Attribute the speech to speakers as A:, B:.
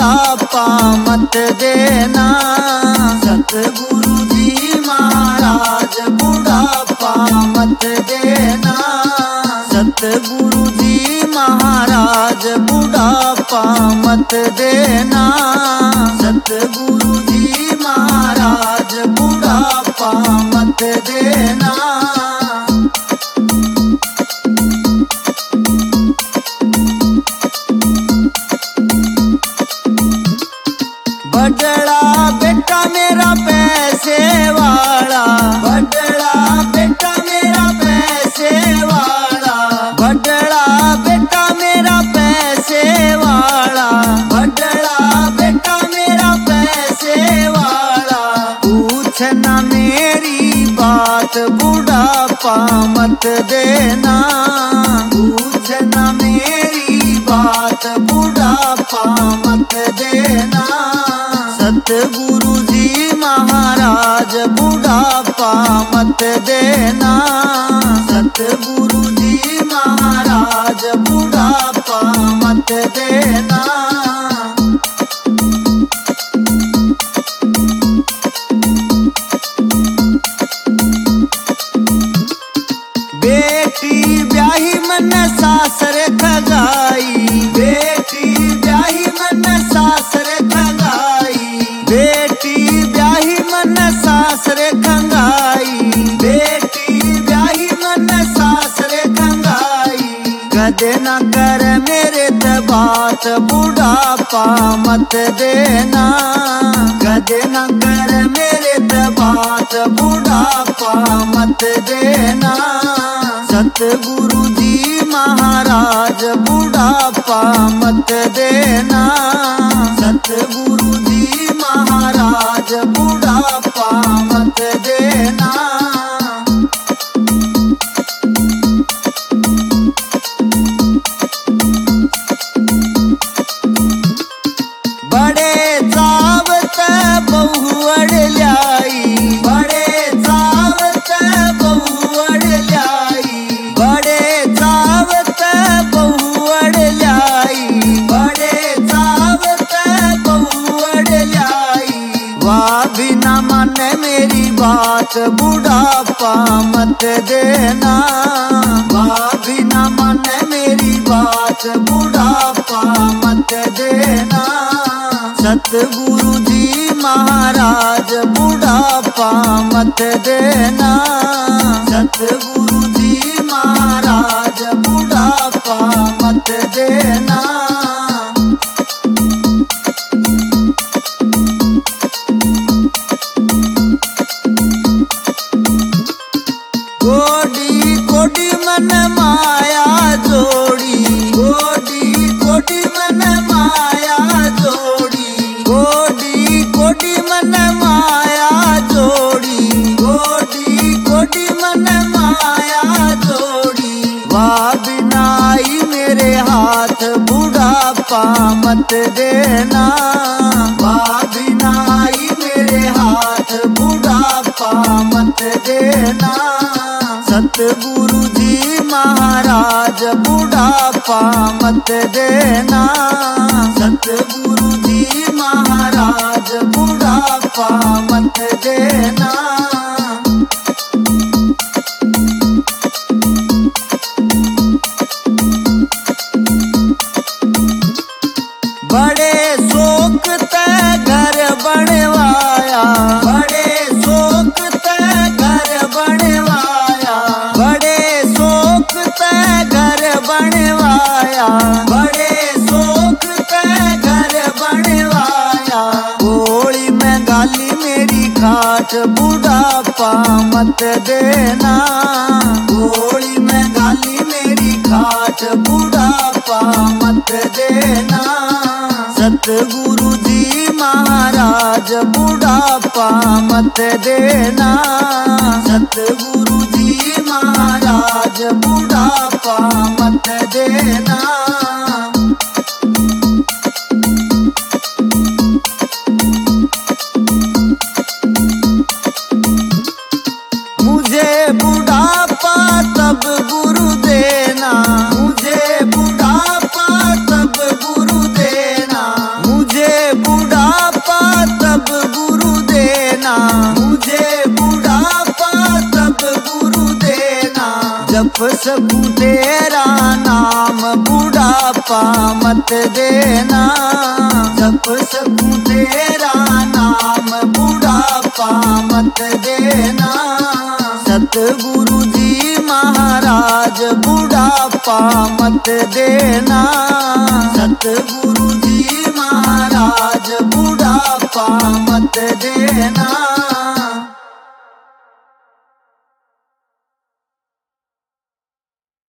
A: बुढ़ापा मत देना। सतगुरु जी महाराज बुढ़ापा मत देना। सतगुरु जी महाराज बुढ़ापा मत देना। सतगुरु जी महाराज बुढ़ापा मत देना। बड़ड़ा बेटा मेरा पैसे वाला, बड़ड़ा बेटा मेरा पैसे वाला, बड़ड़ा बेटा मेरा पैसे वाला, बड़ड़ा बेटा मेरा पैसे वाला। पूछना मेरी बात बुढ़ापा मत देना। पूछना मेरी बात बुढ़ापा मत देना। सतगुरु जी महाराज बुढ़ापा मत देना। सतगुरु जी महाराज बुढ़ापा मत देना। बेटी ब्याही मन सासरे खगाई, बेटी ब्याही मन सासरे खगाई, बेटी ब्याही मन सासरे खंगाई, बेटी ब्याही मन सासरे खंगाई। कदे न कर मेरे बात बुढ़ापा मत देना। कदे न कर मेरे बात बुढ़ापा मत देना। सतगुरु जी महाराज बुढ़ापा मत देना। सतगुरु जी महाराज बुढ़ापा मत देना। बड़े चावत बहु अड़ ल्याई, बड़े चावत बहु अड़ ल्याई, बड़े चावत बहु अड़ ल्याई, बड़े चावत बहु अड़ ल्याई। वाह भी न मन मेरी बात बुढ़ापा मत देना। वाह भी न मन मेरी बात बुढ़ापा मत देना। सतगुरु जी महाराज बुढ़ापा मत देना। सतगुरु जी महाराज बुढ़ापा मत देना। कोडी कोडी मन माया जोड़ी, कोडी कोडी मन माया जोड़ी, कोडी कोडी मन माया जोड़ी, कोडी कोडी मन माया जोड़ी। वाह बिनाई मेरे हाथ बुढ़ापा मत देना। वाह बिनाई मेरे हाथ बुढ़ापा मत देना। सतगुरु जी महाराज बुढ़ापा मत देना। सतगुरु जी महाराज बुढ़ापा मत देना। बड़े शौक ते घर बनवाया, बड़े शौक ते घर बनवाया, बड़े शौक ते घर बनवाया, बड़े शौक ते घर बनवाया। गोली में गाली मेरी खाट बुढ़ापा मत देना। गोली में गाली मेरी खाट बुढ़ापा मत देना। सतगुरु जी महाराज बुढ़ापा मत देना। सतगुरु जी महाराज बुढ़ापा मत देना। मुझे बुढ़ापा तब गुरु देना, मुझे बुढ़ापा तब गुरु देना, मुझे जप सकूं तेरा नाम बुढ़ापा मत देना। जप सकूं तेरा नाम बुढ़ापा मत देना। सतगुरु जी महाराज बुढ़ापा मत देना। सतगुरु जी महाराज बुढ़ापा मत देना।